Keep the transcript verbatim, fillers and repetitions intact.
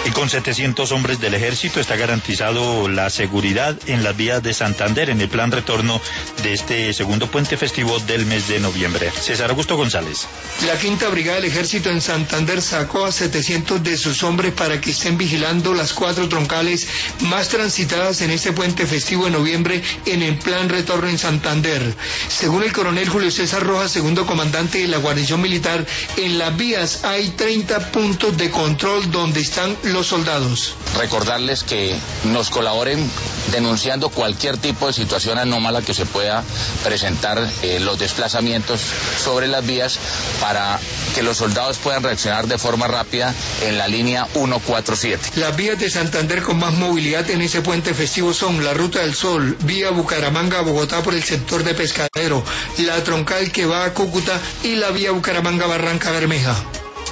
Y con setecientos hombres del ejército está garantizado la seguridad en las vías de Santander en el plan retorno de este segundo puente festivo del mes de noviembre. César Augusto González. La quinta brigada del ejército en Santander sacó a setecientos de sus hombres para que estén vigilando las cuatro troncales más transitadas en este puente festivo de noviembre en el plan retorno en Santander. Según el coronel Julio César Rojas, segundo comandante de la guarnición militar, en las vías hay treinta puntos de control donde están los soldados. Recordarles que nos colaboren denunciando cualquier tipo de situación anómala que se pueda presentar, eh, los desplazamientos sobre las vías, para que los soldados puedan reaccionar de forma rápida en la línea ciento cuarenta y siete. Las vías de Santander con más movilidad en ese puente festivo son la Ruta del Sol, vía Bucaramanga a Bogotá por el sector de Pescadero, la troncal que va a Cúcuta y la vía Bucaramanga-Barranca Bermeja.